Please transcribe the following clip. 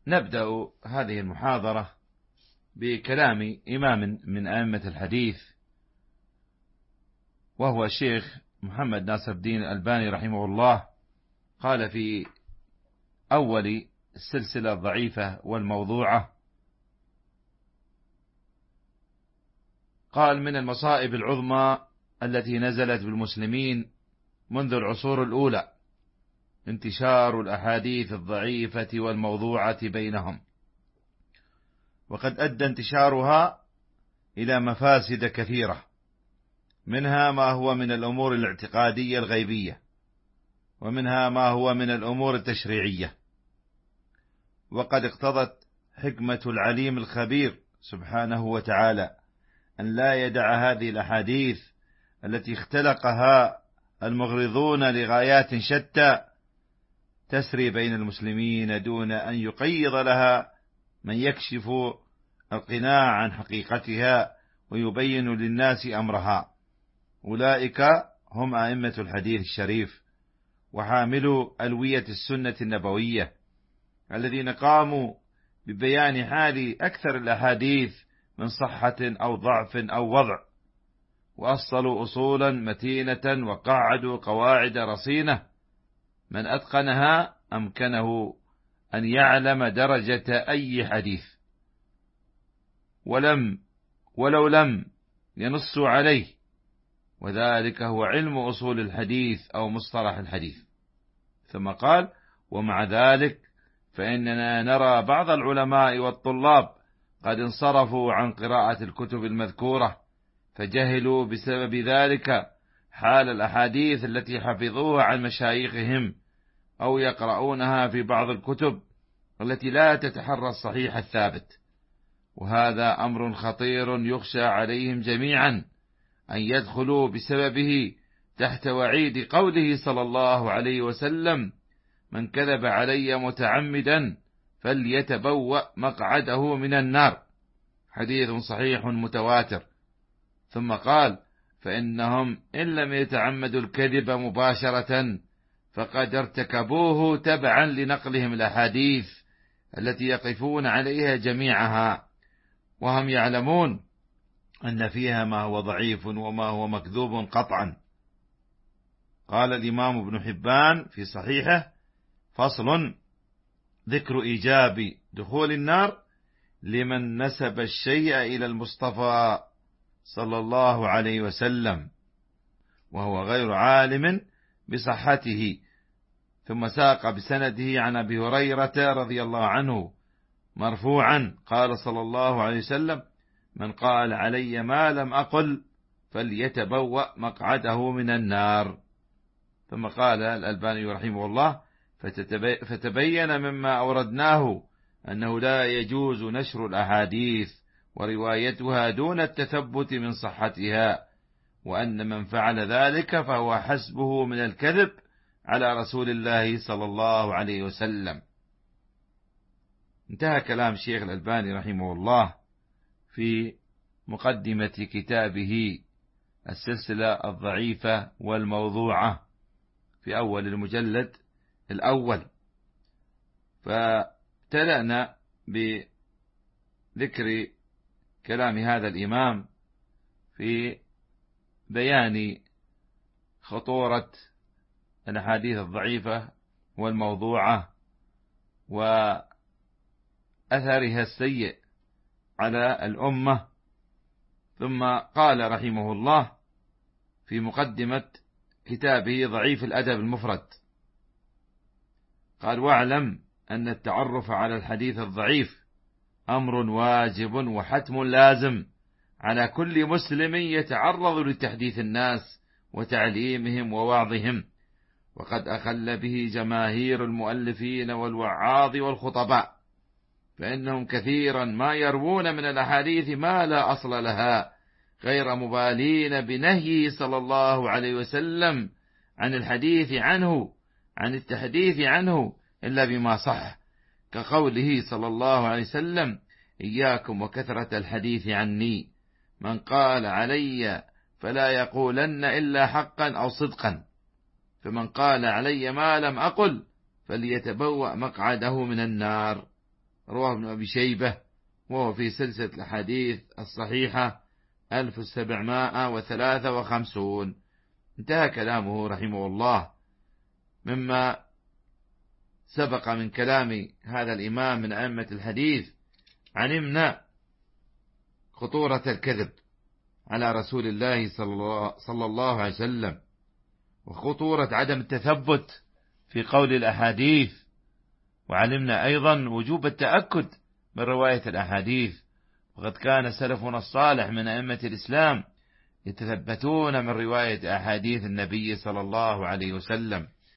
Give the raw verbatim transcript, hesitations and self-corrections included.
نبدأ هذه المحاضرة بكلام إمام من أئمة الحديث، وهو الشيخ محمد ناصر الدين الألباني رحمه الله. قال في أول السلسلة الضعيفة والموضوعة، قال: من المصائب العظمى التي نزلت بالمسلمين منذ العصور الأولى انتشار الأحاديث الضعيفة والموضوعة بينهم، وقد أدى انتشارها إلى مفاسد كثيرة، منها ما هو من الأمور الاعتقادية الغيبية، ومنها ما هو من الأمور التشريعية. وقد اقتضت حكمة العليم الخبير سبحانه وتعالى أن لا يدع هذه الأحاديث التي اختلقها المغرضون لغايات شتى تسري بين المسلمين دون أن يقيض لها من يكشف القناع عن حقيقتها ويبين للناس أمرها. أولئك هم أئمة الحديث الشريف وحاملوا ألوية السنة النبوية، الذين قاموا ببيان حال أكثر الأحاديث من صحة أو ضعف أو وضع، وأصلوا أصولا متينة وقعدوا قواعد رصينة. من أتقنها أمكنه أن يعلم درجة أي حديث، ولم ولو لم ينصوا عليه، وذلك هو علم أصول الحديث أو مصطلح الحديث. ثم قال: ومع ذلك فإننا نرى بعض العلماء والطلاب قد انصرفوا عن قراءة الكتب المذكورة، فجهلوا بسبب ذلك حال الأحاديث التي حفظوها عن مشايخهم، أو يقرؤونها في بعض الكتب التي لا تتحرى الصحيح الثابت. وهذا أمر خطير يخشى عليهم جميعا أن يدخلوا بسببه تحت وعيد قوله صلى الله عليه وسلم: من كذب علي متعمدا فليتبوأ مقعده من النار، حديث صحيح متواتر. ثم قال: فإنهم إن لم يتعمدوا الكذب مباشرة فقد ارتكبوه تبعا لنقلهم الأحاديث التي يقفون عليها جميعها، وهم يعلمون أن فيها ما هو ضعيف وما هو مكذوب قطعا. قال الإمام ابن حبان في صحيحه: فصل: ذكر إيجاب دخول النار لمن نسب الشيء إلى المصطفى صلى الله عليه وسلم وهو غير عالم بصحته. ثم ساق بسنده عن أبي هريرة رضي الله عنه مرفوعا قال صلى الله عليه وسلم: من قال علي ما لم أقل فليتبوأ مقعده من النار. ثم قال الألباني رحمه الله: فتبين مما أوردناه أنه لا يجوز نشر الأحاديث وروايتها دون التثبت من صحتها، وأن من فعل ذلك فهو حسبه من الكذب على رسول الله صلى الله عليه وسلم. انتهى كلام شيخ الألباني رحمه الله في مقدمة كتابه السلسلة الضعيفة والموضوعة في أول المجلد الأول. فابتدأنا بذكر كلام هذا الإمام في بيان خطورة الأحاديث الضعيفة والموضوعة وأثرها السيء على الأمة. ثم قال رحمه الله في مقدمة كتابه ضعيف الأدب المفرد، قال: واعلم أن التعرف على الحديث الضعيف أمر واجب وحتم لازم على كل مسلم يتعرض لتحديث الناس وتعليمهم ووعظهم، وقد أخل به جماهير المؤلفين والوعاظ والخطباء، فإنهم كثيرا ما يروون من الأحاديث ما لا أصل لها، غير مبالين بنهيه صلى الله عليه وسلم عن الحديث عنه عن التحديث عنه إلا بما صح، كقوله صلى الله عليه وسلم: إياكم وكثرة الحديث عني، من قال علي فلا يقولن إلا حقا أو صدقا، فمن قال علي ما لم أقل فليتبوأ مقعده من النار. رواه ابن أبي شيبة، وهو في سلسلة الأحاديث الصحيحة ألف وسبعمائة وثلاثة وخمسون. انتهى كلامه رحمه الله. مما سبق من كلام هذا الإمام من أئمة الحديث علمنا خطورة الكذب على رسول الله صلى الله عليه وسلم، وخطورة عدم التثبت في قول الأحاديث، وعلمنا أيضا وجوب التأكد من رواية الأحاديث، وقد كان سلفنا الصالح من أئمة الإسلام يتثبتون من رواية أحاديث النبي صلى الله عليه وسلم.